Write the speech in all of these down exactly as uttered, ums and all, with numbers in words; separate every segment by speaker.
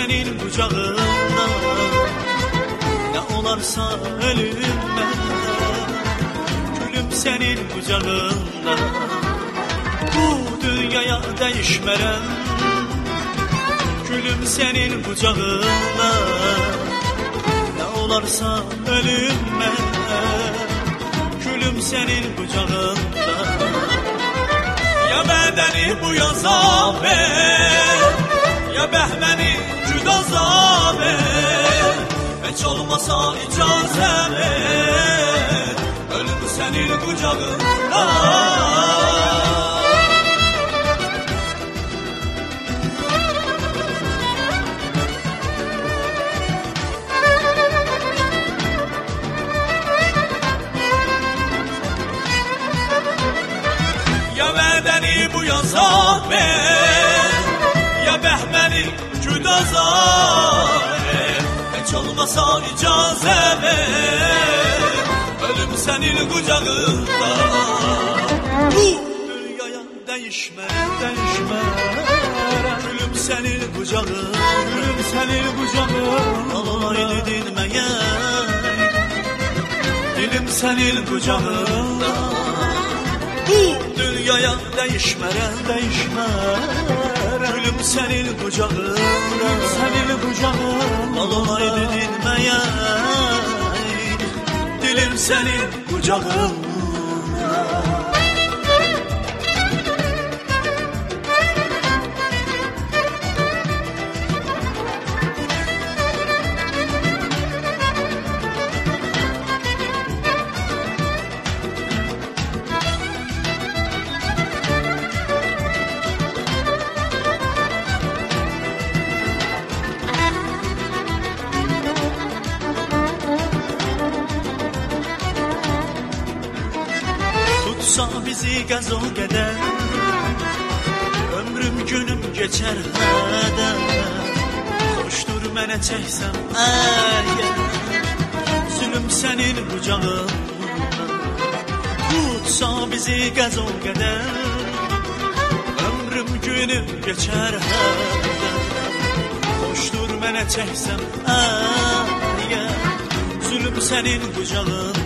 Speaker 1: senin kucağında, ne olarsa ölüm bende. Gülüm senin kucağında, bu dünyaya değişmerem. Gülüm senin kucağında, ne olarsa ölüm bende. Gülüm senin kucağında. Ya bedeni bu yaza ver, ya behmeni cüdaza ver. Hiç olmasa icazə ver, ölüm senin kucağında. Ya bedeni bu yaza ver, ya behmeni cüdaza ver. Hiç olmasa icazə ver, ölüm senin kucağında. Bu dünyaya değişme, değişme. Gülüm senin kucağında, gülüm senin kucağında. Olaydı dinmeye, dilim senin kucağında. Bu dünyaya değişmerem, değişmerem. Gülüm senin kucağında, gülüm senin kucağında. Olaydı dinmeye, dilim senin kucağında. Tutsa bizi gaz o kadar, ömrüm günüm geçer heden. Hoştur mənə çəksəm əgər, zulüm senin kucağında. Tutsa bizi gaz o kadar, ömrüm günüm geçer heden. Hoştur mənə çəksəm əgər, zulüm senin kucağında.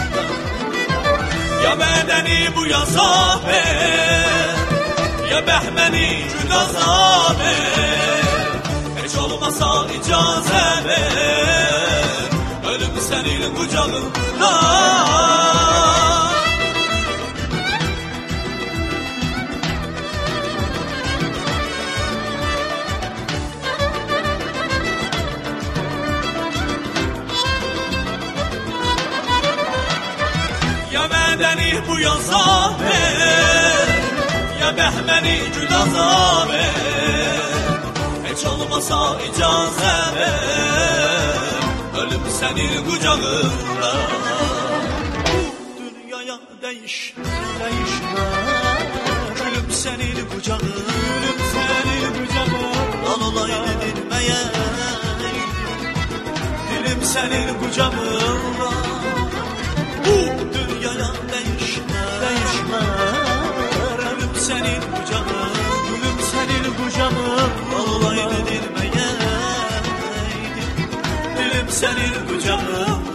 Speaker 1: Ya bedeni bu yaza ver, ya behmeni cüdaza ver. Hiç olmasa icazə ver, ölüm senin kucağında. Ya bedeni bu yaza ver, ya behmeni cüdaza ver. Hiç olmasa icazə ver, ölüm senin kucağında. Bu dünyaya değişme, değişme. Gülüm senin kucağında, gülüm senin kucağında. Al olaydı dinmeye, dilim senin kucağında. Bu dünyaya değişme, değişme. Ölüm senin kucağında, ölüm senin kucağında. Olaydı dinmeye, dilim senin kucağında.